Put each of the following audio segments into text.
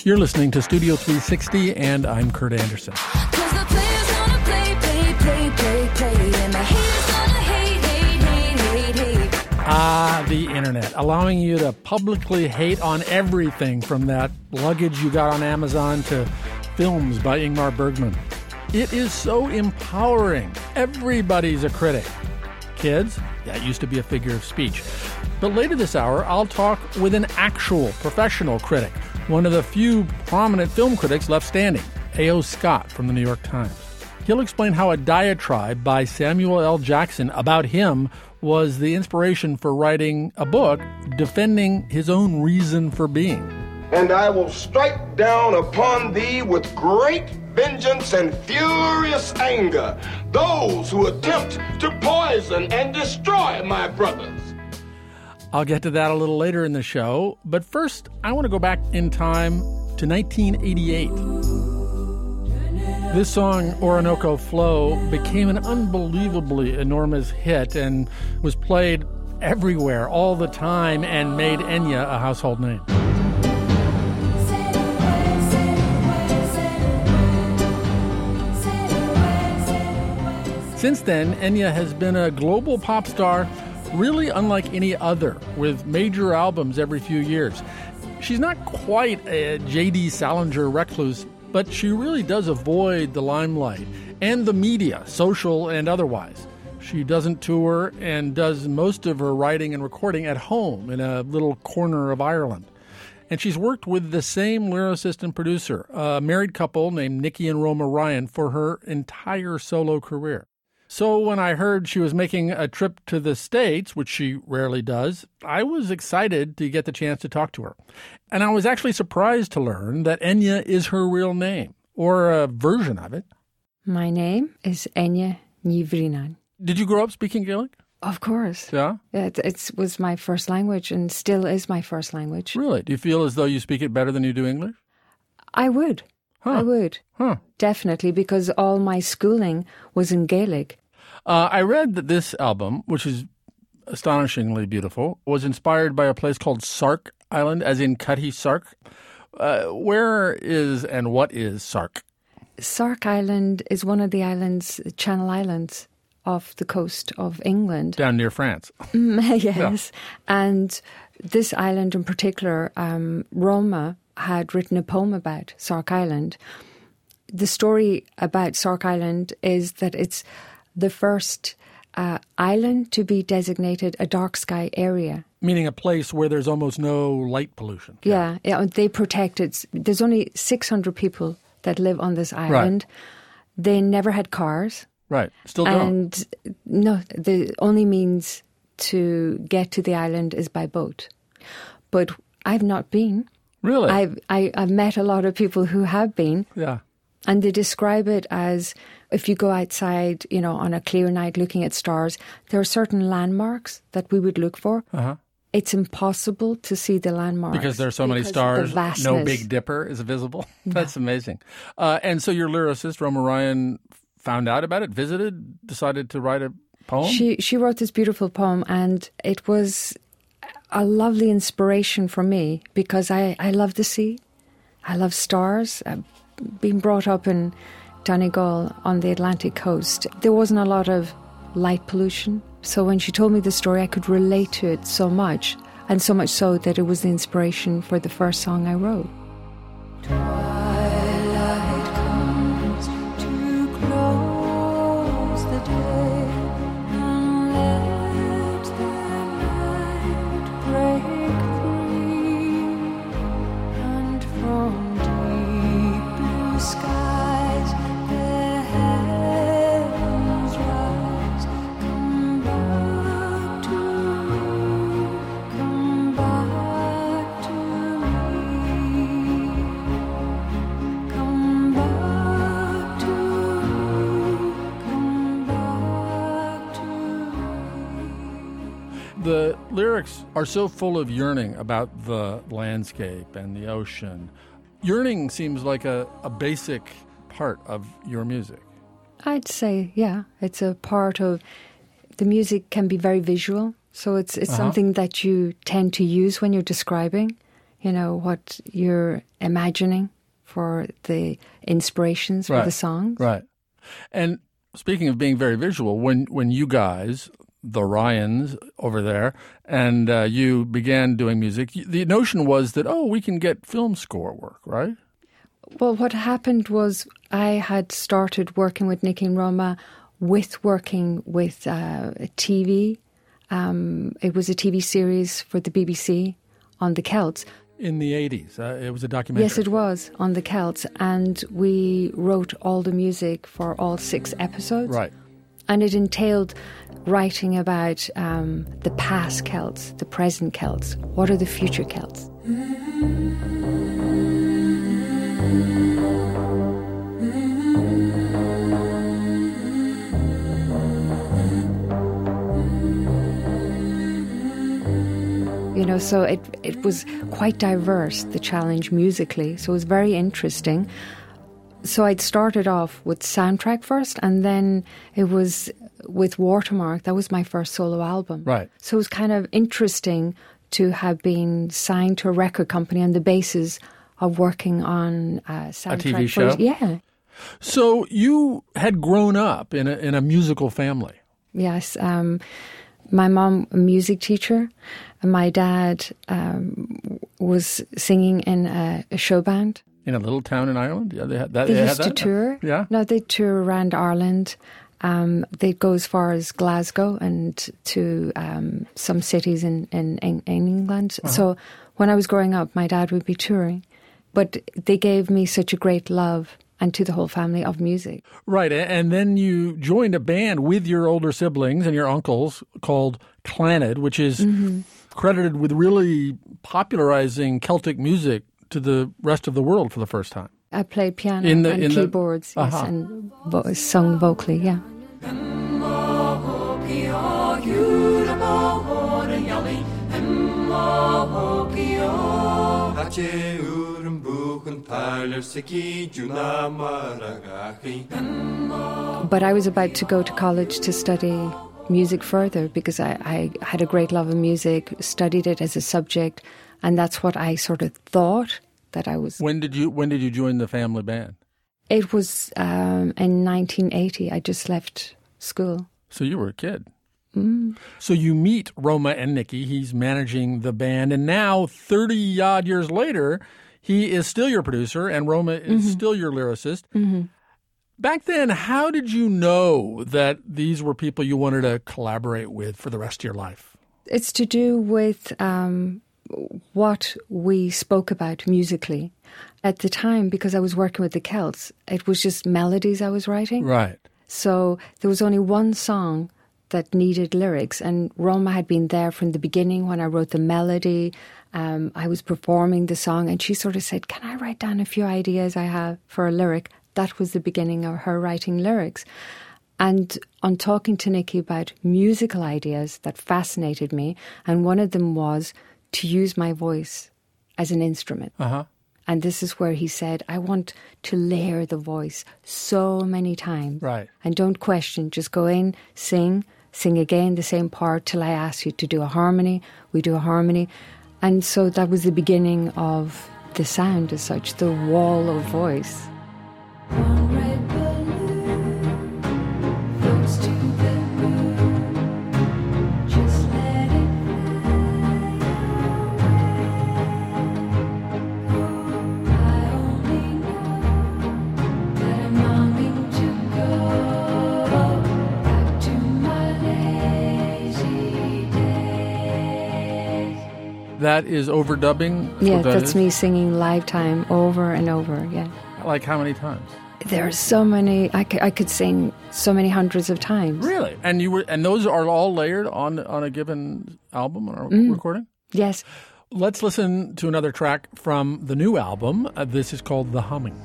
You're listening to Studio 360, and I'm Kurt Anderson. The internet, allowing you to publicly hate on everything from that luggage you got on Amazon to films by Ingmar Bergman. It is so empowering. Everybody's a critic. Kids, that used to be a figure of speech. But later this hour, I'll talk with an actual professional critic, one of the few prominent film critics left standing, A.O. Scott from the New York Times. He'll explain how a diatribe by Samuel L. Jackson about him was the inspiration for writing a book defending his own reason for being. And I will strike down upon thee with great vengeance and furious anger those who attempt to poison and destroy my brothers. I'll get to that a little later in the show, but first I want to go back in time to 1988. This song, Orinoco Flow, became an unbelievably enormous hit and was played everywhere all the time and made Enya a household name. Since then, Enya has been a global pop star really unlike any other, with major albums every few years. She's not quite a J.D. Salinger recluse, but she really does avoid the limelight and the media, social and otherwise. She doesn't tour and does most of her writing and recording at home in a little corner of Ireland. And she's worked with the same lyricist and producer, a married couple named Nikki and Roma Ryan, for her entire solo career. So when I heard she was making a trip to the States, which she rarely does, I was excited to get the chance to talk to her. And I was actually surprised to learn that Enya is her real name, or a version of it. My name is Enya Nivrinan. Did you grow up speaking Gaelic? Of course. Yeah? It was my first language and still is my first language. Really? Do you feel as though you speak it better than you do English? I would. Huh. I would. Huh. Definitely, because all my schooling was in Gaelic. I read that this album, which is astonishingly beautiful, was inspired by a place called Sark Island, as in Cutty Sark. Where is and what is Sark? Sark Island is one of the islands, Channel Islands, off the coast of England. Down near France. Yes. Yeah. And this island in particular, Roma had written a poem about Sark Island. The story about Sark Island is that it's the first island to be designated a dark sky area. Meaning a place where there's almost no light pollution. Yeah, they protect it. There's only 600 people that live on this island. Right. They never had cars. Right, still don't. And no, the only means to get to the island is by boat. But I've not been. Really? I've met a lot of people who have been. Yeah. And they describe it as, if you go outside, on a clear night looking at stars, there are certain landmarks that we would look for. Uh-huh. It's impossible to see the landmarks. Because there are so many stars, no Big Dipper is visible. That's amazing. And so your lyricist, Roma Ryan, found out about it, visited, decided to write a poem? She wrote this beautiful poem, and it was a lovely inspiration for me because I love the sea. I love stars. Being brought up in Donegal on the Atlantic coast, there wasn't a lot of light pollution. So when she told me the story, I could relate to it so much, and so much so that it was the inspiration for the first song I wrote. Twilight comes to close the day, and let the night break free, and from skies, the heavens rise. Come back to me, come back to me, come back to me, come back to me. The lyrics are so full of yearning about the landscape and the ocean. Yearning seems like a basic part of your music. I'd say, yeah, it's a part of the music. Can be very visual, so it's something that you tend to use when you're describing. what you're imagining for the inspirations for the songs. Right. And speaking of being very visual, when you guys, the Ryans over there, and you began doing music, the notion was that, we can get film score work, right? Well, what happened was I had started working with Nicky and Roma working with TV. It was a TV series for the BBC on the Celts. In the 80s. It was a documentary. Yes, it was, on the Celts. And we wrote all the music for all 6 episodes. Right. And it entailed writing about the past Celts, the present Celts. What are the future Celts? So it was quite diverse, the challenge musically. So it was very interesting. So I'd started off with soundtrack first, and then it was with Watermark. That was my first solo album. Right. So it was kind of interesting to have been signed to a record company on the basis of working on soundtrack. A TV show? Yeah. So you had grown up in a musical family. Yes. My mom, a music teacher, and my dad was singing in a show band. In a little town in Ireland? Yeah, they had that. They had used to that? tour. Yeah? No, they'd tour around Ireland. They'd go as far as Glasgow and to some cities in England. Uh-huh. So when I was growing up, my dad would be touring. But they gave me such a great love, and to the whole family, of music. Right, and then you joined a band with your older siblings and your uncles called Clannad, which is credited with really popularizing Celtic music to the rest of the world for the first time. I played piano In and the- keyboards, yes, Uh-huh. and sung vocally, yeah. But I was about to go to college to study music further because I had a great love of music, studied it as a subject, and that's what I sort of thought that I was. When did you join the family band? It was in 1980. I just left school. So you were a kid. So you meet Roma and Nicky. He's managing the band. And now, 30-odd years later, he is still your producer and Roma is still your lyricist. Back then, how did you know that these were people you wanted to collaborate with for the rest of your life? It's to do with what we spoke about musically. At the time, because I was working with the Celts, it was just melodies I was writing. Right. So there was only one song that needed lyrics, and Roma had been there from the beginning when I wrote the melody. I was performing the song, and she sort of said, "Can I write down a few ideas I have for a lyric?" That was the beginning of her writing lyrics. And on talking to Nicky about musical ideas that fascinated me, and one of them was to use my voice as an instrument. Uh-huh. And this is where he said, I want to layer the voice so many times. Right. And don't question, just go in, sing again the same part till I ask you to do a harmony. We do a harmony. And so that was the beginning of the sound as such, the wall of voice. One red balloon floats to the moon. Just let it fly. I only know that I'm longing to go back to my lazy days. That is overdubbing? Yeah, What that that's is? me singing Lifetime over and over, yeah. Like how many times? There are so many, I could sing so many hundreds of times. Really? And those are all layered on a given album or recording? Yes. Let's listen to another track from the new album. This is called The Humming.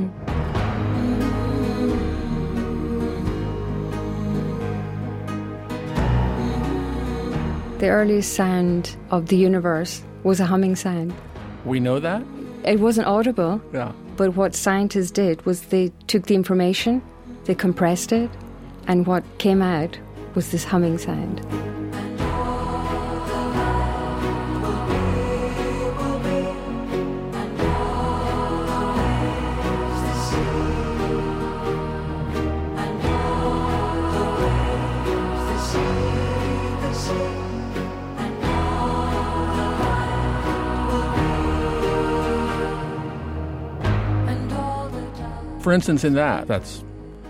The earliest sound of the universe was a humming sound. We know that? It wasn't audible, Yeah. but what scientists did was they took the information, they compressed it, and what came out was this humming sound. For instance, in that's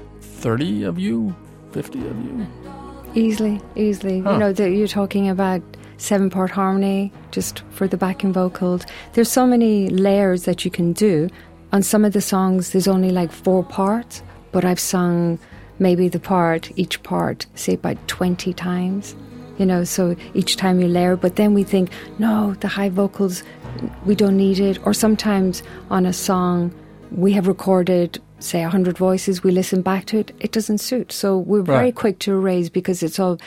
30 of you, 50 of you? Easily. Huh. You know, you're talking about 7-part harmony just for the backing vocals. There's so many layers that you can do. On some of the songs, there's only like 4 parts, but I've sung maybe each part, say about 20 times. You know, so each time you layer, but then we think, no, the high vocals, we don't need it. Or sometimes on a song, we have recorded, say, 100 voices, we listen back to it, it doesn't suit. So we're very Right. quick to erase because it's all...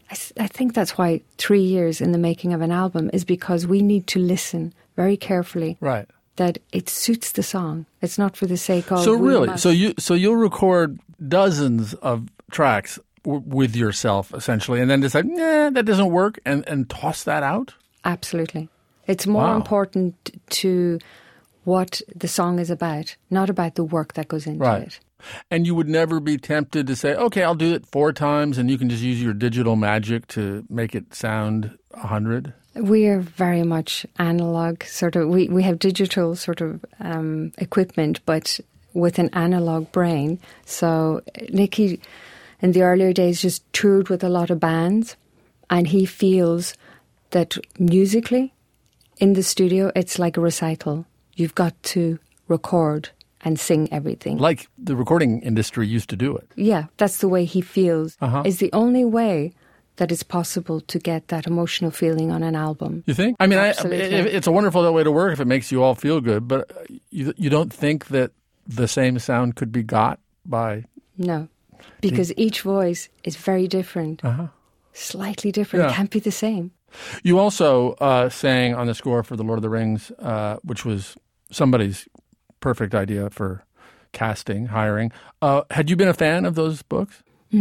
I think that's why 3 years in the making of an album is because we need to listen very carefully Right. that it suits the song. It's not for the sake of... So we really, must- so you'll record dozens of tracks with yourself, essentially, and then decide, that doesn't work, and toss that out? Absolutely. It's more Wow. important to what the song is about, not about the work that goes into Right. it. And you would never be tempted to say, okay, I'll do it 4 times, and you can just use your digital magic to make it sound 100? We are very much analog, sort of. We have digital sort of equipment, but with an analog brain. So Nicky, in the earlier days, just toured with a lot of bands, and he feels that musically, in the studio, it's like a recital. You've got to record and sing everything. Like the recording industry used to do it. Yeah, that's the way he feels. Uh-huh. Is the only way that it's possible to get that emotional feeling on an album. You think? I mean, Absolutely. it's a wonderful way to work if it makes you all feel good, but you don't think that the same sound could be got by... No, because each voice is very different, slightly different. Yeah. It can't be the same. You also sang on the score for The Lord of the Rings, which was somebody's perfect idea for casting, hiring. Had you been a fan of those books?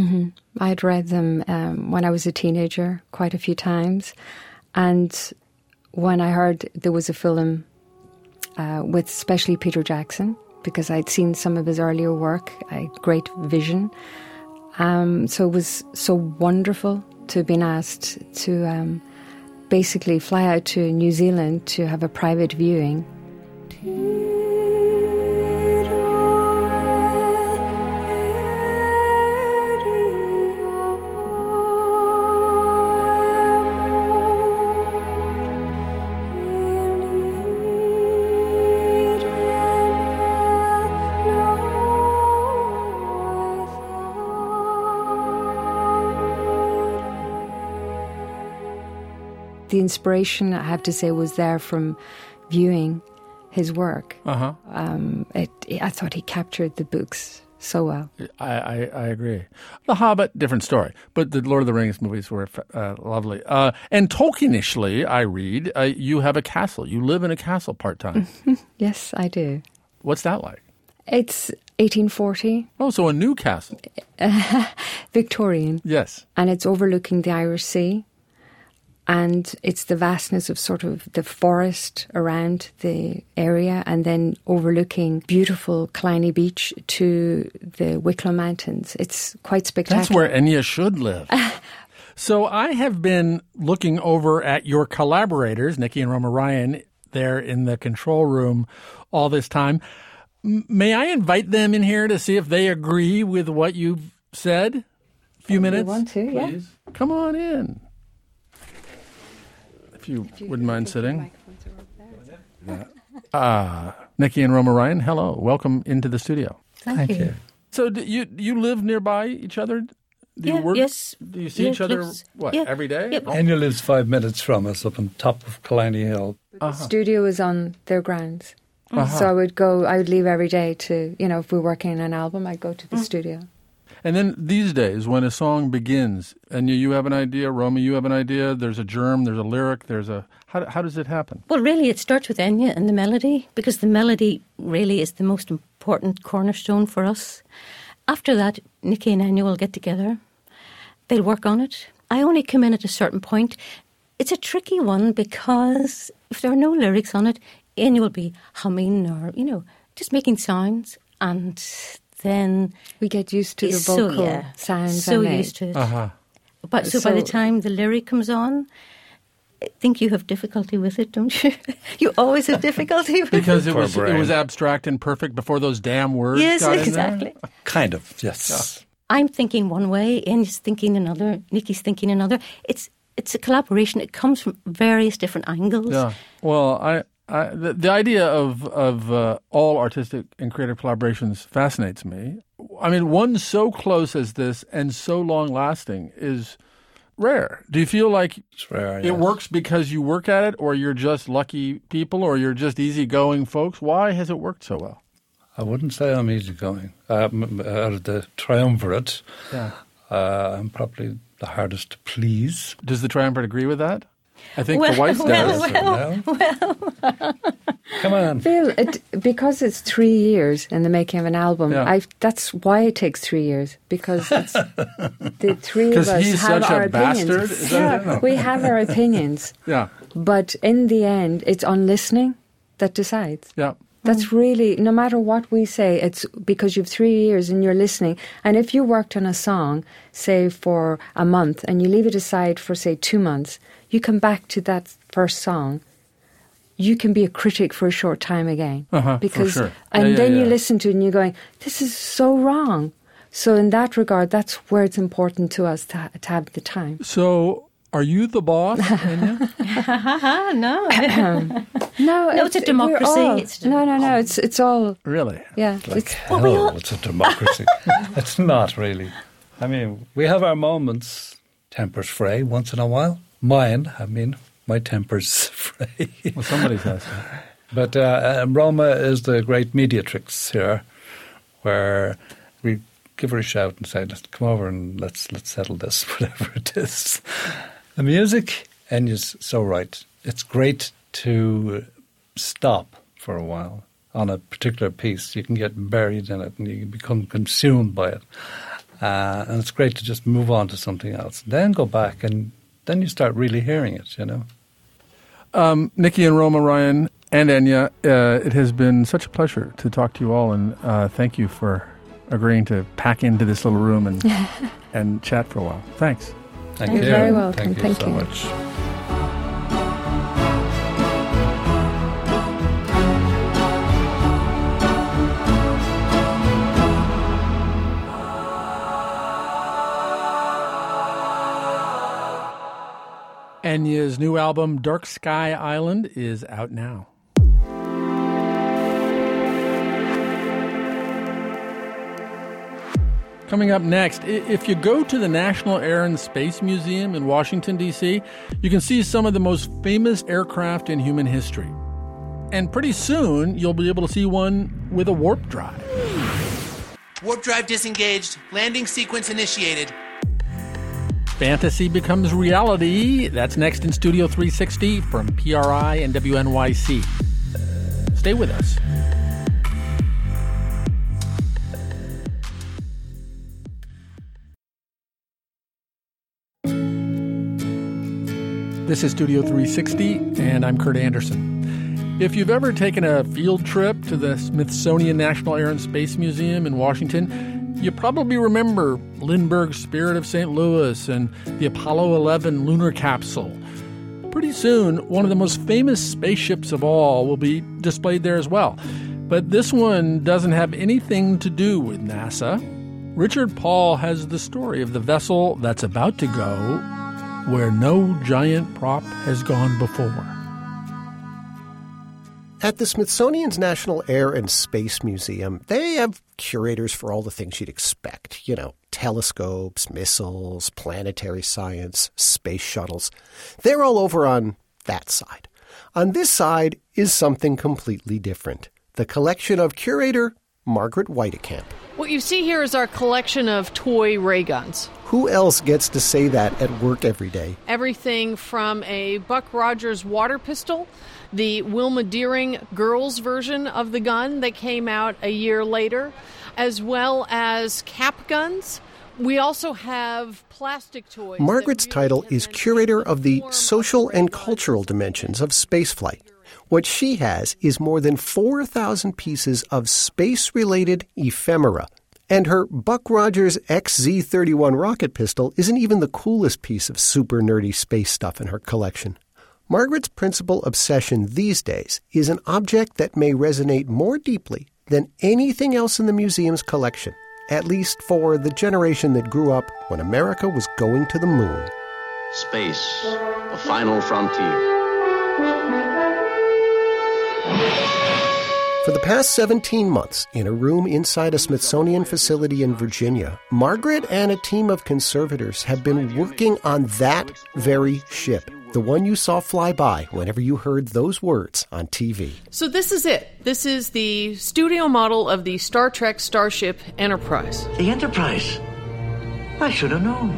I'd read them when I was a teenager quite a few times. And when I heard there was a film with especially Peter Jackson, because I'd seen some of his earlier work, I had great vision. So it was so wonderful to have been asked to basically fly out to New Zealand to have a private viewing. The inspiration, I have to say, was there from viewing his work. Uh-huh. I thought he captured the books so well. I agree. The Hobbit, different story. But the Lord of the Rings movies were lovely. And Tolkienishly, I read, you have a castle. You live in a castle part-time. Yes, I do. What's that like? It's 1840, Oh, so a new castle. Victorian, Yes. and it's overlooking the Irish Sea. And it's the vastness of sort of the forest around the area and then overlooking beautiful Killiney Beach to the Wicklow Mountains. It's quite spectacular. That's where Enya should live. So I have been looking over at your collaborators, Nicky and Roma Ryan, there in the control room all this time. May I invite them in here to see if they agree with what you've said? A few minutes? want to, yeah. Please. Come on in. If you wouldn't mind sitting. Nicky and Roma Ryan, hello. Welcome into the studio. Thank you. So do you live nearby each other? Do you Yeah, work? yes. Do you see Yeah, each other, lives- what, yeah. every day? Yep. Enya lives 5 minutes from us up on top of Killiney Hill. The studio is on their grounds. So I would leave every day to, if we're working on an album, I'd go to the studio. And then these days, when a song begins, and you have an idea, Roma, you have an idea, there's a germ, there's a lyric, how does it happen? Well, really, it starts with Enya and the melody, because the melody really is the most important cornerstone for us. After that, Nicky and Enya will get together. They'll work on it. I only come in at a certain point. It's a tricky one because if there are no lyrics on it, Enya will be humming or, just making sounds, and then We get used to the so, vocal yeah, sounds. so and used to it. Uh-huh. But so by the So- time the lyric comes on, think you have difficulty with it, don't you? You always have difficulty with Because it. it was abstract and perfect before those damn words Yes, got in there? exactly. Kind of, yes. I'm thinking one way, Ian's thinking another, Nikki's thinking another. It's a collaboration. It comes from various different angles. Yeah. Well, the idea of all artistic and creative collaborations fascinates me. I mean, one so close as this and so long-lasting is rare. Do you feel like It's rare, it yes. works because you work at it, or you're just lucky people, or you're just easygoing folks? Why has it worked so well? I wouldn't say I'm easygoing. Out of the triumvirate, Yeah. I'm probably the hardest to please. Does the triumvirate agree with that? I think Well, the Whites well, does. Come on. Phil, because it's 3 years in the making of an album, Yeah. that's why it takes 3 years, because it's, the three of 'Cause us he's have such our a opinions. bastard? Is that Yeah, it? we have our opinions, Yeah. but in the end, it's on listening that decides. Yeah. That's really, no matter what we say, it's because you've 3 years and you're listening. And if you worked on a song, say for a month, and you leave it aside for, say, 2 months, you come back to that first song, you can be a critic for a short time again. For Because, sure. and Yeah, then yeah. you listen to it and you're going, this is so wrong. So in that regard, that's where it's important to us to have the time. So, are you the boss, Enya? No. No, it's a we're democracy. all- It's a no. It's all, Really? yeah. Like It's, hell, it's a democracy. It's not really. I mean, we have our moments. Tempers fray once in a while. My temper's fray. Well, somebody says. But Roma is the great mediatrix here, where we give her a shout and say, "Let's come over and let's settle this, whatever it is." The music, Enya's so right. It's great to stop for a while on a particular piece. You can get buried in it and you can become consumed by it. And it's great to just move on to something else. Then go back and then you start really hearing it, you know. Nikki and Roma, Ryan, and Enya, it has been such a pleasure to talk to you all, and thank you for agreeing to pack into this little room and chat for a while. Thanks. Thank You're you. very welcome. Thank you Thank so you. much. Enya's new album, Dark Sky Island, is out now. Coming up next, if you go to the National Air and Space Museum in Washington, D.C., you can see some of the most famous aircraft in human history. And pretty soon, you'll be able to see one with a warp drive. Warp drive disengaged. Landing sequence initiated. Fantasy becomes reality. That's next in Studio 360 from PRI and WNYC. Stay with us. This is Studio 360, and I'm Kurt Anderson. If you've ever taken a field trip to the Smithsonian National Air and Space Museum in Washington, you probably remember Lindbergh's Spirit of St. Louis and the Apollo 11 lunar capsule. Pretty soon, one of the most famous spaceships of all will be displayed there as well. But this one doesn't have anything to do with NASA. Richard Paul has the story of the vessel that's about to go where no giant prop has gone before. At the Smithsonian's National Air and Space Museum, they have curators for all the things you'd expect. You know, telescopes, missiles, planetary science, space shuttles. They're all over on that side. On this side is something completely different. The collection of curator Margaret Whitekamp. What you see here is our collection of toy ray guns. Who else gets to say that at work every day? Everything from a Buck Rogers water pistol, the Wilma Deering girls version of the gun that came out a year later, as well as cap guns. We also have plastic toys. Margaret's that really title can is then curator of the transform social a and ray gun cultural dimensions of spaceflight. What she has is more than 4,000 pieces of space-related ephemera. And her Buck Rogers XZ-31 rocket pistol isn't even the coolest piece of super nerdy space stuff in her collection. Margaret's principal obsession these days is an object that may resonate more deeply than anything else in the museum's collection, at least for the generation that grew up when America was going to the moon. Space, the final frontier. For the past 17 months, in a room inside a Smithsonian facility in Virginia, Margaret and a team of conservators have been working on that very ship, the one you saw fly by whenever you heard those words on TV. So this is it. This is the studio model of the Star Trek Starship Enterprise. The Enterprise? I should have known.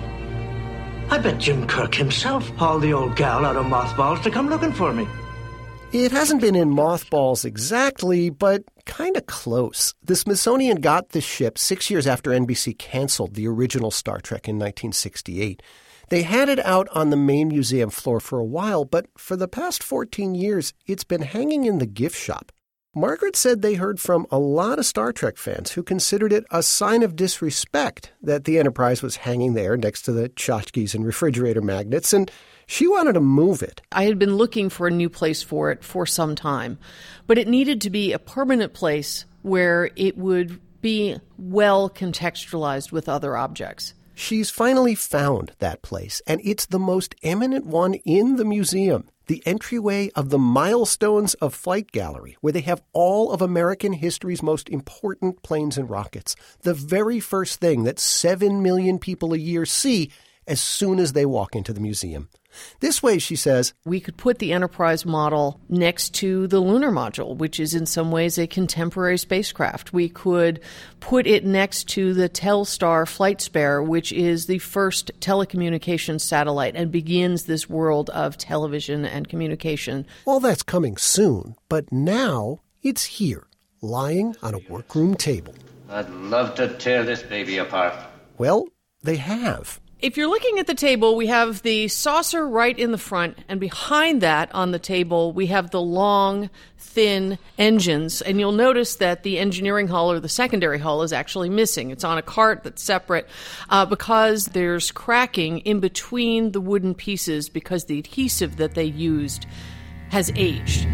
I bet Jim Kirk himself hauled the old gal out of mothballs to come looking for me. It hasn't been in mothballs exactly, but kind of close. The Smithsonian got the ship 6 years after NBC canceled the original Star Trek in 1968. They had it out on the main museum floor for a while, but for the past 14 years, it's been hanging in the gift shop. Margaret said they heard from a lot of Star Trek fans who considered it a sign of disrespect that the Enterprise was hanging there next to the tchotchkes and refrigerator magnets, and she wanted to move it. I had been looking for a new place for it for some time, but it needed to be a permanent place where it would be well contextualized with other objects. She's finally found that place, and it's the most eminent one in the museum, the entryway of the Milestones of Flight Gallery, where they have all of American history's most important planes and rockets, the very first thing that 7 million people a year see as soon as they walk into the museum. This way, she says, we could put the Enterprise model next to the lunar module, which is in some ways a contemporary spacecraft. We could put it next to the Telstar Flight Spare, which is the first telecommunications satellite and begins this world of television and communication. All that's coming soon, but now it's here, lying on a workroom table. I'd love to tear this baby apart. Well, they have. If you're looking at the table, we have the saucer right in the front, and behind that on the table, we have the long, thin engines. And you'll notice that the engineering hull or the secondary hull is actually missing. It's on a cart that's separate because there's cracking in between the wooden pieces because the adhesive that they used has aged.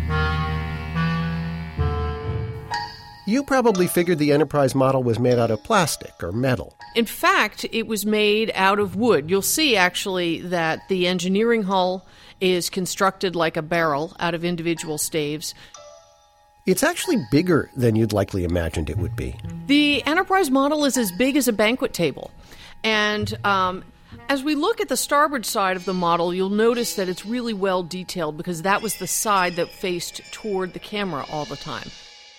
You probably figured the Enterprise model was made out of plastic or metal. In fact, it was made out of wood. You'll see, actually, that the engineering hull is constructed like a barrel out of individual staves. It's actually bigger than you'd likely imagined it would be. The Enterprise model is as big as a banquet table. And as we look at the starboard side of the model, you'll notice that it's really well detailed because that was the side that faced toward the camera all the time.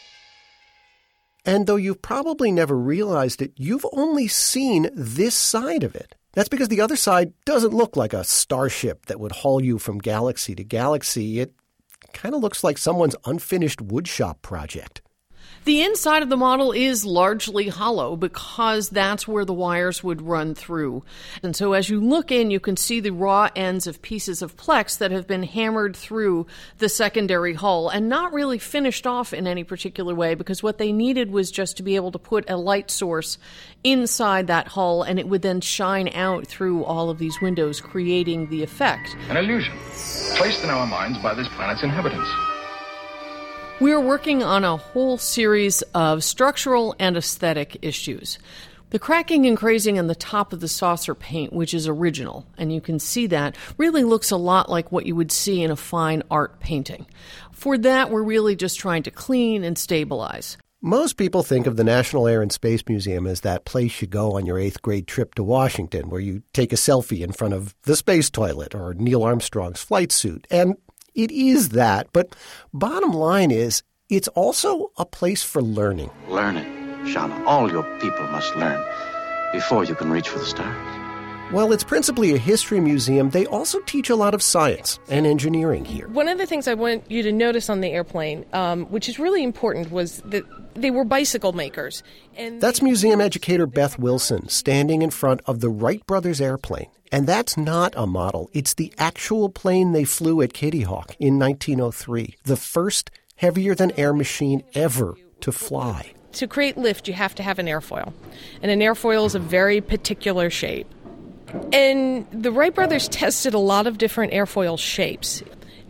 And though you've probably never realized it, you've only seen this side of it. That's because the other side doesn't look like a starship that would haul you from galaxy to galaxy. It kind of looks like someone's unfinished woodshop project. The inside of the model is largely hollow because that's where the wires would run through. And so as you look in, you can see the raw ends of pieces of Plex that have been hammered through the secondary hull and not really finished off in any particular way because what they needed was just to be able to put a light source inside that hull and it would then shine out through all of these windows, creating the effect. An illusion placed in our minds by this planet's inhabitants. We are working on a whole series of structural and aesthetic issues. The cracking and crazing on the top of the saucer paint, which is original, and you can see that, really looks a lot like what you would see in a fine art painting. For that, we're really just trying to clean and stabilize. Most people think of the National Air and Space Museum as that place you go on your 8th grade trip to Washington, where you take a selfie in front of the space toilet or Neil Armstrong's flight suit. And it is that, but bottom line is, it's also a place for learning. Learn it, Shauna. All your people must learn before you can reach for the stars. While it's principally a history museum, they also teach a lot of science and engineering here. One of the things I want you to notice on the airplane, which is really important, was that they were bicycle makers. And that's museum educator Beth Wilson standing in front of the Wright brothers airplane. And that's not a model. It's the actual plane they flew at Kitty Hawk in 1903, the first heavier-than-air machine ever to fly. To create lift, you have to have an airfoil. And an airfoil is a very particular shape. And the Wright brothers tested a lot of different airfoil shapes.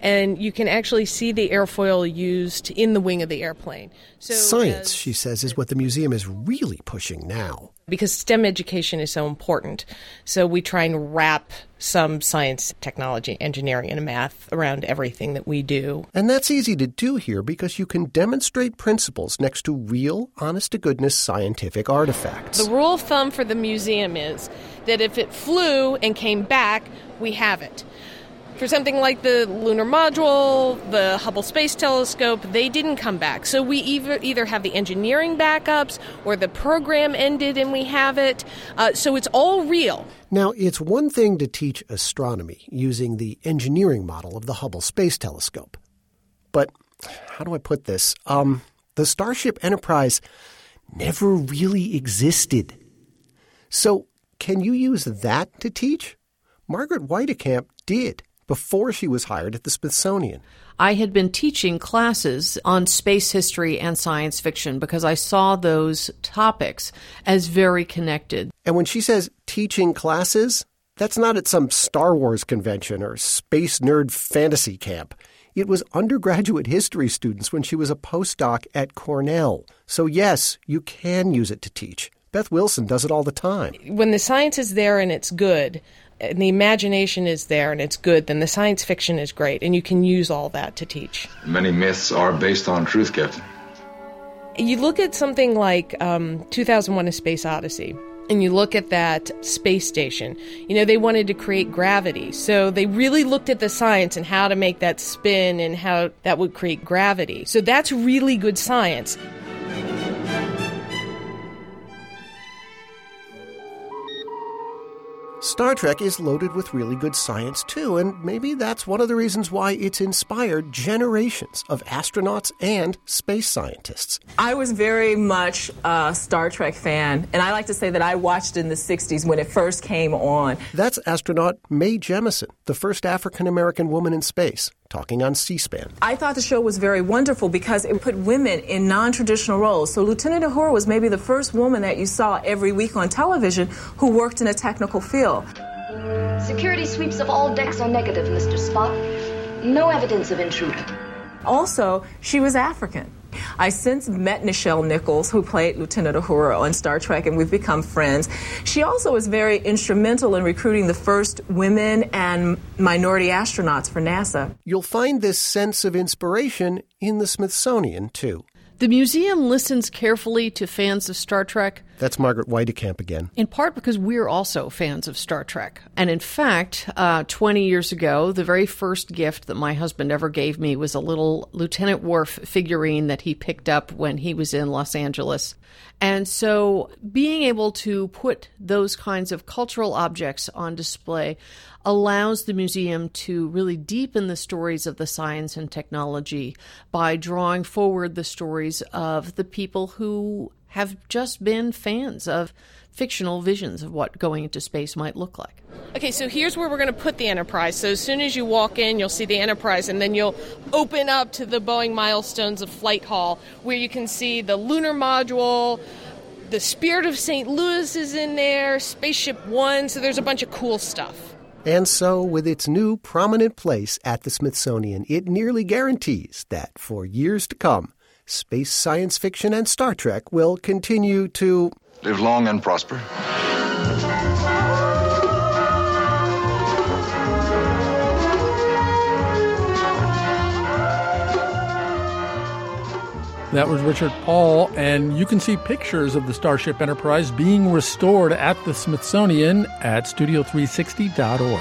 and you can actually see the airfoil used in the wing of the airplane. So Science, she says, is what the museum is really pushing now. Because STEM education is so important, so we try and wrap some science, technology, engineering, and math around everything that we do. And that's easy to do here because you can demonstrate principles next to real, honest-to-goodness scientific artifacts. The rule of thumb for the museum is that if it flew and came back, we have it. For something like the lunar module, the Hubble Space Telescope, they didn't come back. So we either have the engineering backups or the program ended and we have it. So it's all real. Now, it's one thing to teach astronomy using the engineering model of the Hubble Space Telescope. But how do I put this? The Starship Enterprise never really existed. So can you use that to teach? Margaret Weidekamp did before she was hired at the Smithsonian. I had been teaching classes on space history and science fiction because I saw those topics as very connected. And when she says teaching classes, that's not at some Star Wars convention or space nerd fantasy camp. It was undergraduate history students when she was a postdoc at Cornell. So yes, you can use it to teach. Beth Wilson does it all the time. When the science is there and it's good, and the imagination is there and it's good, then the science fiction is great, and you can use all that to teach. Many myths are based on truth, Captain. You look at something like 2001: A Space Odyssey, and you look at that space station. You know, they wanted to create gravity, so they really looked at the science and how to make that spin and how that would create gravity. So that's really good science. Star Trek is loaded with really good science, too, and maybe that's one of the reasons why it's inspired generations of astronauts and space scientists. I was very much a Star Trek fan, and I like to say that I watched in the 60s when it first came on. That's astronaut Mae Jemison, the first African-American woman in space, talking on C-SPAN. I thought the show was very wonderful because it put women in non-traditional roles. So Lieutenant Uhura was maybe the first woman that you saw every week on television who worked in a technical field. Security sweeps of all decks are negative, Mr. Spock. No evidence of intruder. Also, she was African. I since met Nichelle Nichols, who played Lieutenant Uhura on Star Trek, and we've become friends. She also was very instrumental in recruiting the first women and minority astronauts for NASA. You'll find this sense of inspiration in the Smithsonian, too. The museum listens carefully to fans of Star Trek. That's Margaret Weidekamp again. In part because we're also fans of Star Trek. And in fact, 20 years ago, the very first gift that my husband ever gave me was a little Lieutenant Worf figurine that he picked up when he was in Los Angeles. And so being able to put those kinds of cultural objects on display allows the museum to really deepen the stories of the science and technology by drawing forward the stories of the people who have just been fans of fictional visions of what going into space might look like. Okay, so here's where we're going to put the Enterprise. So as soon as you walk in, you'll see the Enterprise, and then you'll open up to the Boeing Milestones of Flight Hall, where you can see the lunar module, the Spirit of St. Louis is in there, Spaceship One, so there's a bunch of cool stuff. And so, with its new prominent place at the Smithsonian, it nearly guarantees that for years to come, space science fiction and Star Trek will continue to live long and prosper. That was Richard Paul, and you can see pictures of the Starship Enterprise being restored at the Smithsonian at studio360.org.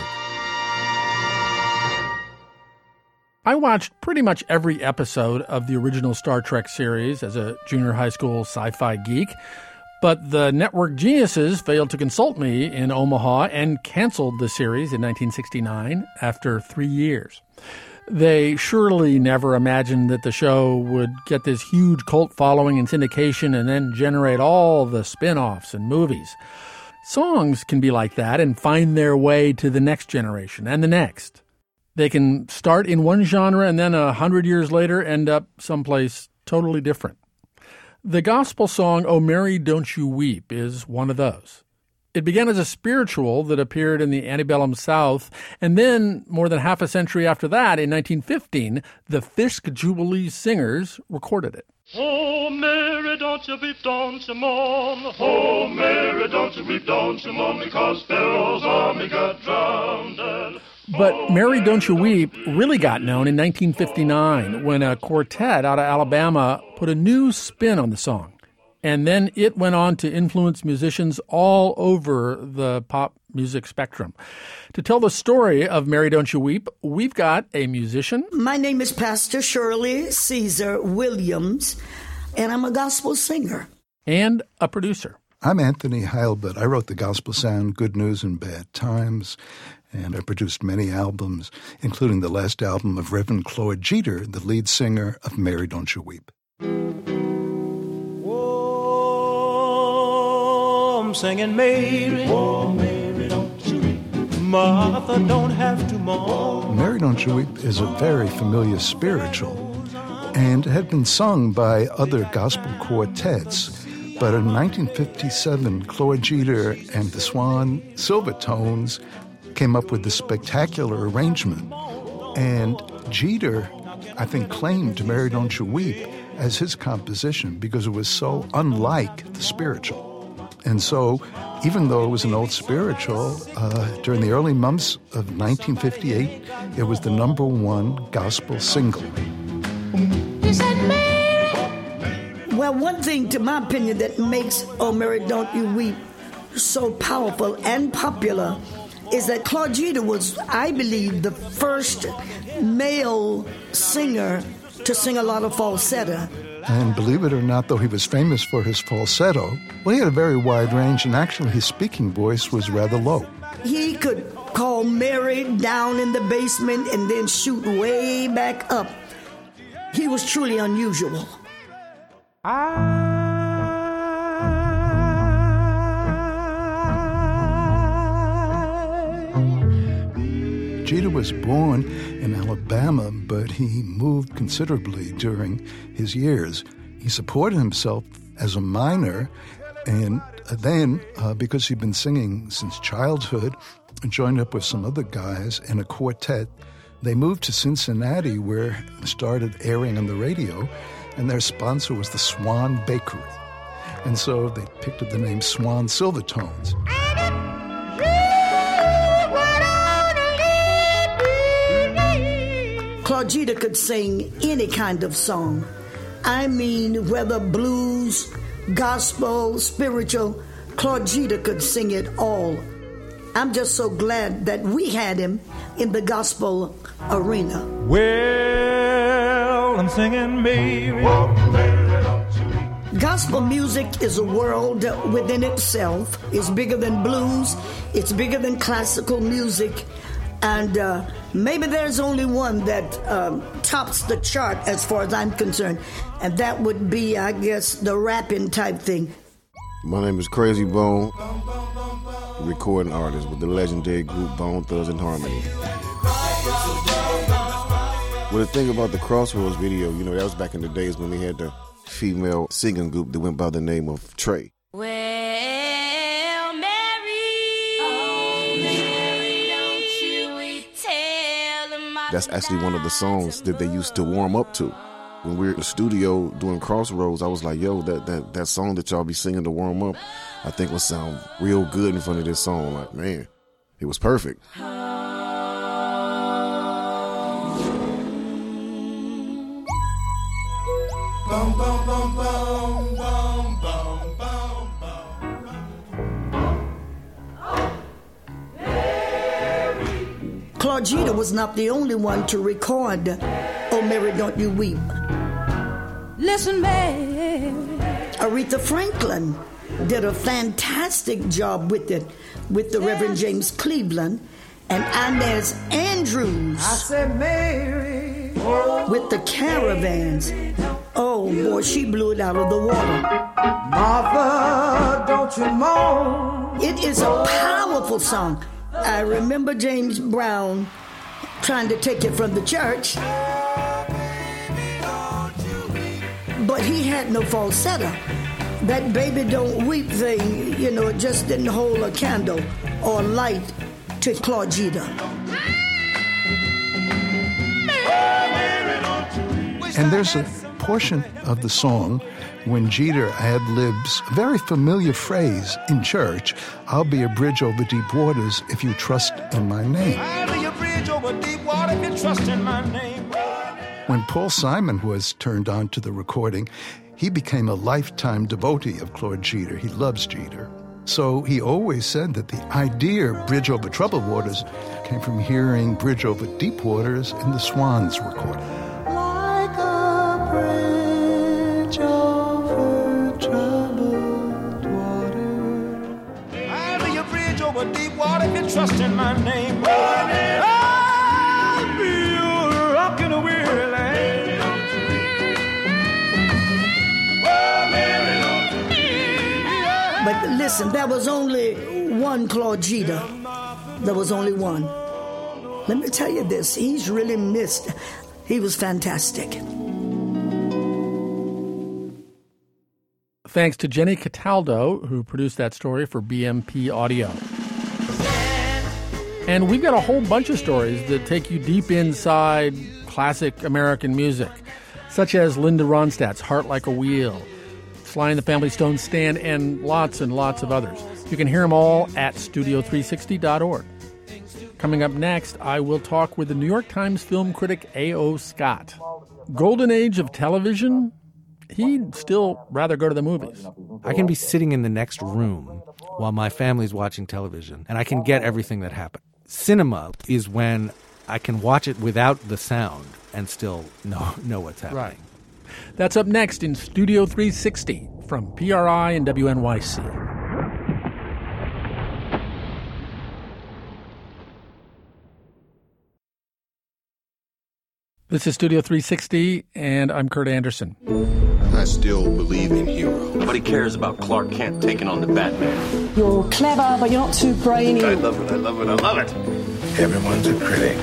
I watched pretty much every episode of the original Star Trek series as a junior high school sci-fi geek, but the network geniuses failed to consult me in Omaha and canceled the series in 1969 after 3 years. They surely never imagined that the show would get this huge cult following and syndication and then generate all the spin-offs and movies. Songs can be like that and find their way to the next generation and the next. They can start in one genre and then 100 years later end up someplace totally different. The gospel song, "Oh Mary, Don't You Weep," is one of those. It began as a spiritual that appeared in the antebellum South, and then, more than half a century after that, in 1915, the Fisk Jubilee Singers recorded it. Oh, Mary, don't you weep, don't you mourn. Oh, Mary, don't you weep, don't you mourn, because Pharaoh's army got drowned. But Mary, Don't You Weep really got known in 1959 when a quartet out of Alabama put a new spin on the song. And then it went on to influence musicians all over the pop music spectrum. To tell the story of Mary, Don't You Weep, we've got a musician. My name is Pastor Shirley Caesar Williams, and I'm a gospel singer. And a producer. I'm Anthony Heilbut. I wrote the gospel sound Good News in Bad Times, and I produced many albums, including the last album of Reverend Claude Jeter, the lead singer of Mary, Don't You Weep. Oh, I'm singing Mary. Oh, Mary, don't you weep. Martha don't have to mourn. Mary, Don't You Weep is a very familiar spiritual and had been sung by other gospel quartets. But in 1957, Claude Jeter and the Swan Silvertones came up with this spectacular arrangement. And Jeter, I think, claimed Mary, Don't You Weep as his composition because it was so unlike the spiritual. And so, even though it was an old spiritual, during the early months of 1958, it was the #1 gospel single. Well, one thing, to my opinion, that makes Oh Mary, Don't You Weep so powerful and popular is that Claude Jeter was, I believe, the first male singer to sing a lot of falsetto. And believe it or not, though he was famous for his falsetto, well, he had a very wide range, and actually his speaking voice was rather low. He could call Mary down in the basement and then shoot way back up. He was truly unusual. Jeter was born in Alabama, but he moved considerably during his years. He supported himself as a miner, and then, because he'd been singing since childhood, joined up with some other guys in a quartet. They moved to Cincinnati, where it started airing on the radio, and their sponsor was the Swan Bakery. And so they picked up the name Swan Silvertones. Claude Jeter could sing any kind of song. I mean, whether blues, gospel, spiritual, Claude Jeter could sing it all. I'm just so glad that we had him in the gospel arena. Well, I'm singing Mary. Gospel music is a world within itself. It's bigger than blues. It's bigger than classical music. And maybe there's only one that tops the chart as far as I'm concerned. And that would be, I guess, the rapping type thing. My name is Crazy Bone, recording artist with the legendary group Bone Thugs and Harmony. Well, the thing about the Crossroads video, you know, that was back in the days when we had the female singing group that went by the name of Trey. Well, Mary, oh, Mary, don't you tell them I That's actually one of the songs that they used to warm up to. When we were in the studio doing Crossroads, I was like, yo, that song that y'all be singing to warm up, I think would sound real good in front of this song. Like, man, it was perfect. Bum, bum, bum, bum, bum, bum, bum, bum. Claude Jeter was not the only one to record Oh Mary, Don't You Weep. Listen, Mary. Aretha Franklin did a fantastic job with it, with the Reverend James Cleveland and Inez Andrews. I said, Mary, with the Caravans. Oh boy, she blew it out of the water. Martha, don't you moan. It is a powerful song. I remember James Brown trying to take it from the church, but he had no falsetto. that baby don't weep thing, it just didn't hold a candle or light to Claude Jeter. And there's a portion of the song when Jeter ad-libs a very familiar phrase in church, "I'll be a bridge over deep waters if you trust in my name." I'll be a bridge over deep water if you trust in my name. When Paul Simon was turned on to the recording, he became a lifetime devotee of Claude Jeter. He loves Jeter. So he always said that the idea of Bridge Over Troubled Waters came from hearing Bridge Over Deep Waters in the Swans recording. Like a bridge over troubled water. I'll be a bridge over deep water if you trust in my name. I'll be a rock in a weary land. But listen, there was only one Claude Jeter. There was only one. Let me tell you this, he's really missed. He was fantastic. Thanks to Jenny Cataldo, who produced that story for BMP Audio. And we've got a whole bunch of stories that take you deep inside classic American music, such as Linda Ronstadt's Heart Like a Wheel, Sly and the Family Stone Stand, and lots of others. You can hear them all at studio360.org. Coming up next, I will talk with the New York Times film critic A.O. Scott. Golden age of television? He'd still rather go to the movies. I can be sitting in the next room while my family's watching television, and I can get everything that happened. Cinema is when I can watch it without the sound and still know what's happening. Right. That's up next in Studio 360 from PRI and WNYC. This is Studio 360, and I'm Kurt Anderson. I still believe in heroes. Nobody cares about Clark Kent taking on the Batman. You're clever, but you're not too brainy. I love it, I love it, I love it. Everyone's a critic.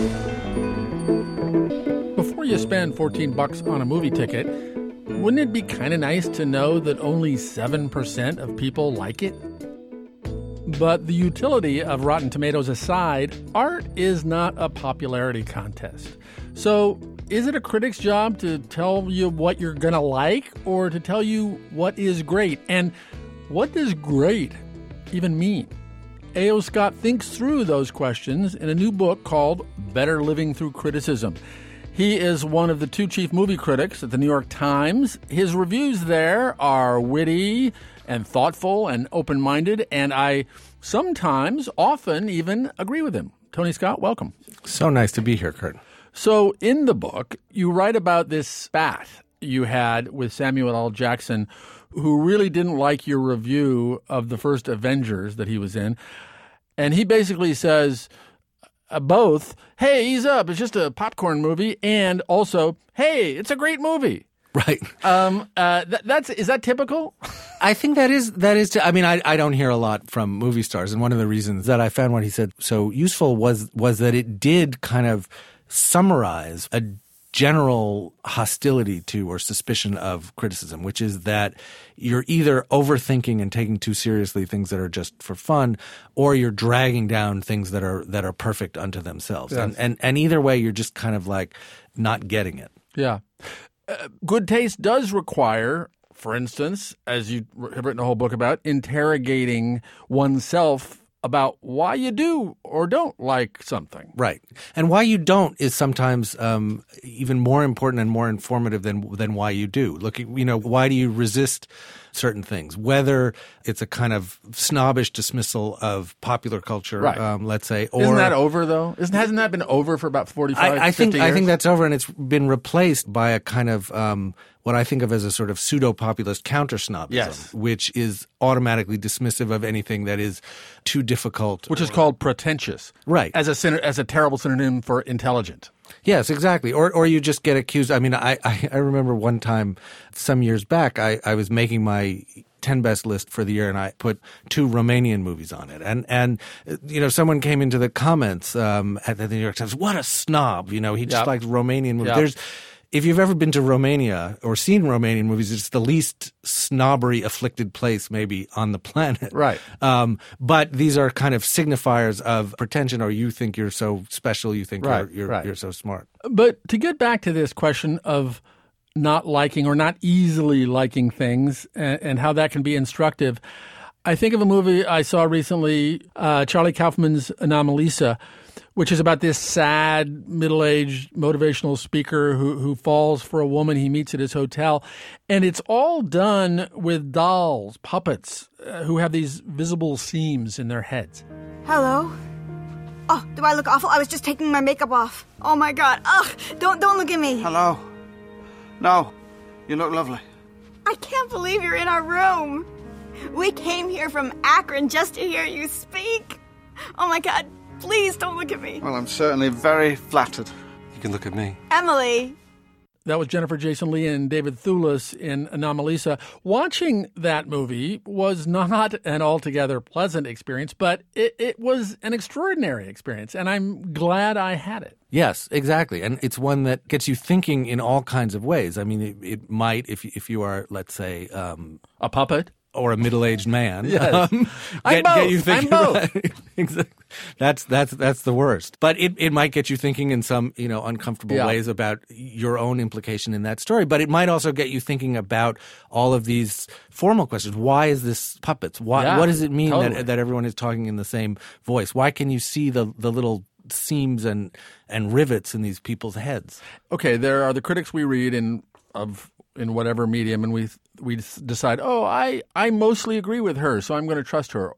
Before you spend $14 on a movie ticket, wouldn't it be kind of nice to know that only 7% of people like it? But the utility of Rotten Tomatoes aside, art is not a popularity contest. So, is it a critic's job to tell you what you're going to like or to tell you what is great? And what does great even mean? A.O. Scott thinks through those questions in a new book called Better Living Through Criticism. He is one of the two chief movie critics at the New York Times. His reviews there are witty and thoughtful and open-minded, and I sometimes, often even agree with him. Tony Scott, welcome. So nice to be here, Kurt. So in the book, you write about this spat you had with Samuel L. Jackson, who really didn't like your review of the first Avengers that he was in. And he basically says both, hey, ease up, it's just a popcorn movie, and also, hey, it's a great movie. Right. Is that typical? I think that is. I mean, I don't hear a lot from movie stars, and one of the reasons that I found what he said so useful was that it did kind of summarize a general hostility to or suspicion of criticism, which is that you're either overthinking and taking too seriously things that are just for fun, or you're dragging down things that are perfect unto themselves. Yes. And either way, you're just kind of like not getting it. Yeah. Good taste does require, for instance, as you have written a whole book about, interrogating oneself about why you do or don't like something. Right. And why you don't is sometimes even more important and more informative than why you do. Look, why do you resist certain things? Whether it's a kind of snobbish dismissal of popular culture, right. Let's say. Or, isn't that over, though? Hasn't that been over for about 45, 50 years? I think that's over, and it's been replaced by a kind of what I think of as a sort of pseudo-populist counter-snobism, yes. which is automatically dismissive of anything that is too difficult. Which is called pretentious. Right. As a terrible synonym for intelligent. Yes, exactly. Or you just get accused. I mean, I remember one time some years back, I was making my 10 best list for the year, and I put 2 Romanian movies on it. And someone came into the comments at the New York Times, what a snob. He just likes Romanian movies. Yep. if you've ever been to Romania or seen Romanian movies, it's the least snobbery afflicted place maybe on the planet. Right. But these are kind of signifiers of pretension, or you think you're so special, you think you're so smart. But to get back to this question of not liking or not easily liking things and how that can be instructive, I think of a movie I saw recently, Charlie Kaufman's Anomalisa, which is about this sad, middle-aged motivational speaker who falls for a woman he meets at his hotel. And it's all done with dolls, puppets, who have these visible seams in their heads. Hello? Oh, do I look awful? I was just taking my makeup off. Oh, my God. Ugh, don't look at me. Hello? No, you look lovely. I can't believe you're in our room. We came here from Akron just to hear you speak. Oh, my God. Please don't look at me. Well, I'm certainly very flattered. You can look at me. Emily. That was Jennifer Jason Leigh and David Thewlis in Anomalisa. Watching that movie was not an altogether pleasant experience, but it was an extraordinary experience, and I'm glad I had it. Yes, exactly. And it's one that gets you thinking in all kinds of ways. I mean, it might, if you are, let's say, a puppet. Or a middle-aged man. Yes. Get you thinking. I'm both. Right. Exactly. That's the worst. But it might get you thinking in some, uncomfortable ways about your own implication in that story. But it might also get you thinking about all of these formal questions. Why is this puppets? What does it mean that everyone is talking in the same voice? Why can you see the little seams and rivets in these people's heads? Okay, there are the critics we read in whatever medium, and we decide, I mostly agree with her, so I'm going to trust her.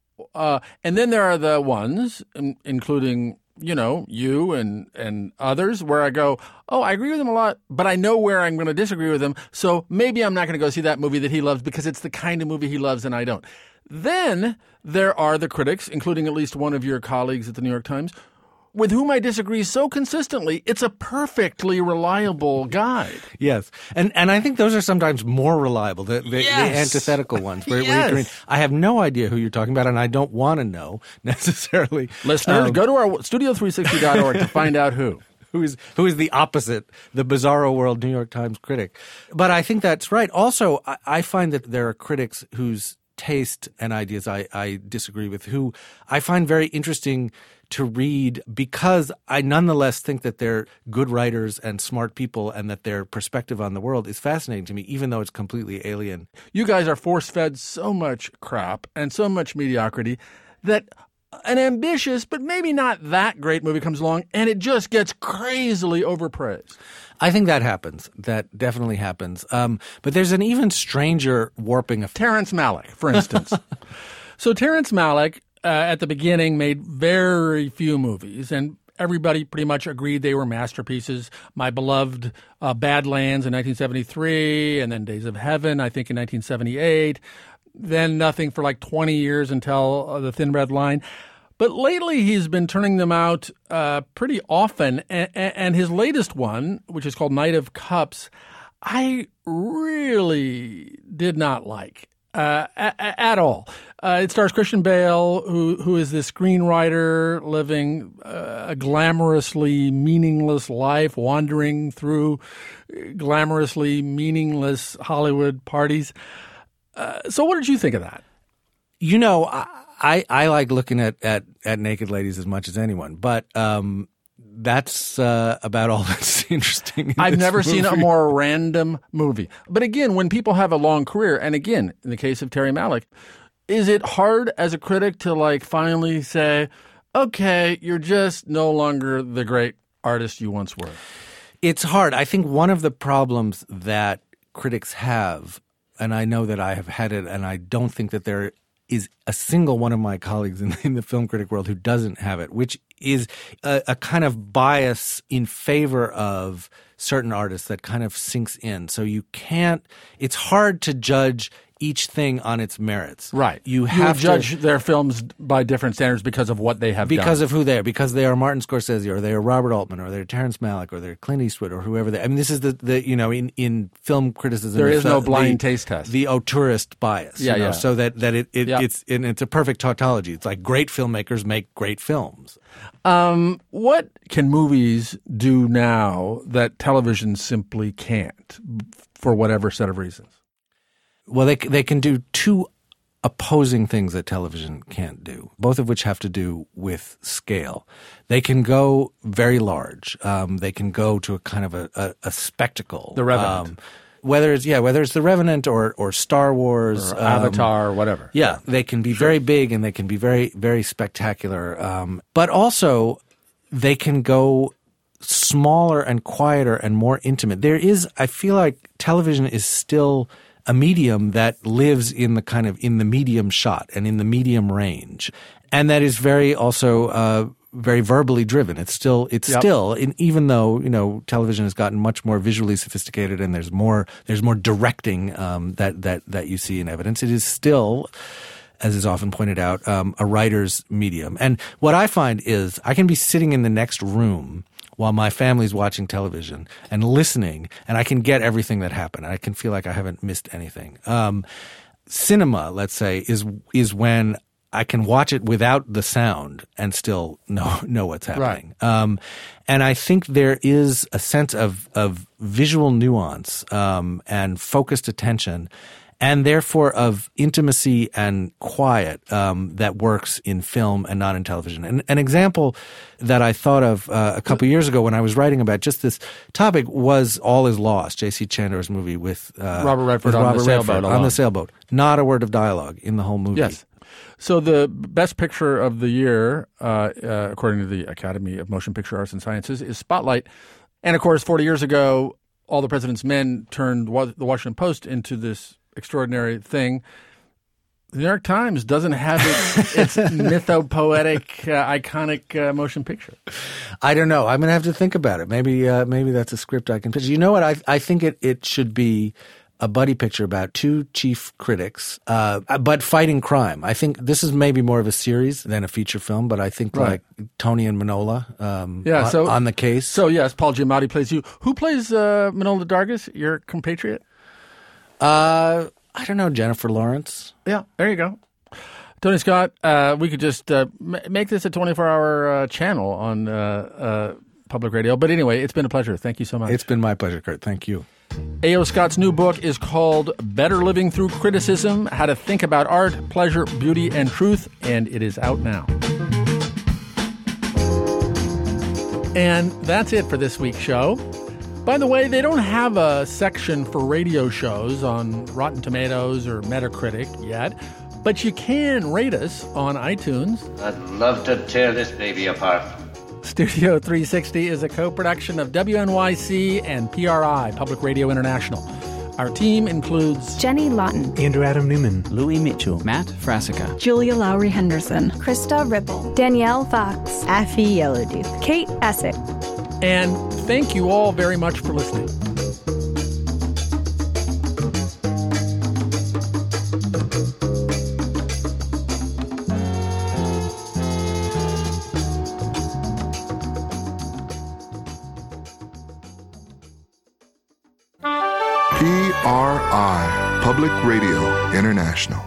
And then there are the ones, including, you and others, where I go, I agree with them a lot, but I know where I'm going to disagree with them, so maybe I'm not going to go see that movie that he loves because it's the kind of movie he loves and I don't. Then there are the critics, including at least one of your colleagues at the New York Times, with whom I disagree so consistently, it's a perfectly reliable guide. Yes. And I think those are sometimes more reliable, the antithetical ones. Where you can read, I have no idea who you're talking about, and I don't want to know necessarily. Listeners, go to our studio360.org to find out who. Who is the opposite, the Bizarro World New York Times critic. But I think that's right. Also, I find that there are critics whose taste and ideas I disagree with, who I find very interesting to read because I nonetheless think that they're good writers and smart people and that their perspective on the world is fascinating to me, even though it's completely alien. You guys are force-fed so much crap and so much mediocrity that an ambitious but maybe not that great movie comes along and it just gets crazily overpraised. I think that happens. That definitely happens. But there's an even stranger warping of Terrence Malick, for instance. So Terrence Malick, at the beginning, made very few movies, and everybody pretty much agreed they were masterpieces. My Beloved Badlands in 1973, and then Days of Heaven, I think, in 1978. Then nothing for like 20 years until The Thin Red Line. But lately he's been turning them out pretty often, and his latest one, which is called Knight of Cups, I really did not like. At all. It stars Christian Bale, who is this screenwriter living a glamorously meaningless life, wandering through glamorously meaningless Hollywood parties. So what did you think of that? I like looking at naked ladies as much as anyone, but that's about all that's interesting. I've never seen a more random movie. But again, when people have a long career, and again, in the case of Terry Malick, is it hard as a critic to finally say, okay, you're just no longer the great artist you once were? It's hard. I think one of the problems that critics have, and I know that I have had it, and I don't think that there is a single one of my colleagues in the film critic world who doesn't have it, which is a kind of bias in favor of certain artists that kind of sinks in. So it's hard to judge each thing on its merits. Right. You would have judge to their films by different standards because of what they have done. Because of who they are. Because they are Martin Scorsese, or they are Robert Altman, or they're Terrence Malick, or they're Clint Eastwood, or whoever they. I mean, this is the in film criticism. There is no blind taste test. The auteurist bias. Yeah, yeah. So that it's a perfect tautology. It's like great filmmakers make great films. What can movies do now that television simply can't, for whatever set of reasons? Well, they can do two opposing things that television can't do, both of which have to do with scale. They can go very large. They can go to a kind of a spectacle. The Revenant. Whether it's The Revenant or Star Wars. Or Avatar or whatever. Yeah, they can be very big and they can be very, very spectacular. But also they can go smaller and quieter and more intimate. I feel like television is still a medium that lives in the medium shot and in the medium range. And that is very also very verbally driven. It's still even though, television has gotten much more visually sophisticated and there's more directing that you see in evidence, it is still, as is often pointed out, a writer's medium. And what I find is I can be sitting in the next room while my family's watching television and listening, and I can get everything that happened. I can feel like I haven't missed anything. Cinema, let's say, is when I can watch it without the sound and still know what's happening. Right. And I think there is a sense of visual nuance and focused attention, and therefore of intimacy and quiet that works in film and not in television. And an example that I thought of a couple years ago when I was writing about just this topic was All Is Lost, J.C. Chandor's movie with Robert Redford on the sailboat. Not a word of dialogue in the whole movie. Yes. So the best picture of the year, according to the Academy of Motion Picture Arts and Sciences, is Spotlight. And, of course, 40 years ago, All the President's Men turned the Washington Post into this extraordinary thing. The New York Times doesn't have its mythopoetic, iconic motion picture. I don't know. I'm going to have to think about it. Maybe that's a script I can pitch. You know what? I think it should be a buddy picture about two chief critics, but fighting crime. I think this is maybe more of a series than a feature film, but I think like Tony and Manola on the case. So, yes, Paul Giamatti plays you. Who plays Manola Dargis, your compatriot? I don't know, Jennifer Lawrence. Yeah, there you go. Tony Scott, we could just make this a 24-hour channel on public radio. But anyway, it's been a pleasure. Thank you so much. It's been my pleasure, Kurt. Thank you. A.O. Scott's new book is called Better Living Through Criticism, How to Think About Art, Pleasure, Beauty, and Truth, and it is out now. And that's it for this week's show. By the way, they don't have a section for radio shows on Rotten Tomatoes or Metacritic yet, but you can rate us on iTunes. I'd love to tear this baby apart. Studio 360 is a co-production of WNYC and PRI, Public Radio International. Our team includes Jenny Lawton, Andrew Adam Newman, Louis Mitchell, Matt Frasica, Julia Lowry Henderson, Krista Ripple, Danielle Fox, Afi Yellowtooth, Kate Essick. And thank you all very much for listening. PRI, Public Radio International.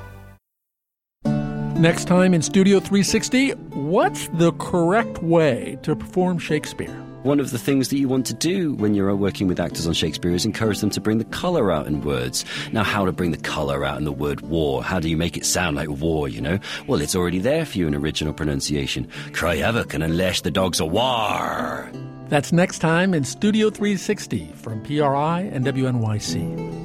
Next time in Studio 360, what's the correct way to perform Shakespeare? One of the things that you want to do when you're working with actors on Shakespeare is encourage them to bring the colour out in words. Now, how to bring the colour out in the word war? How do you make it sound like war, you know? Well, it's already there for you in original pronunciation. Cry havoc and unleash the dogs of war. That's next time in Studio 360 from PRI and WNYC.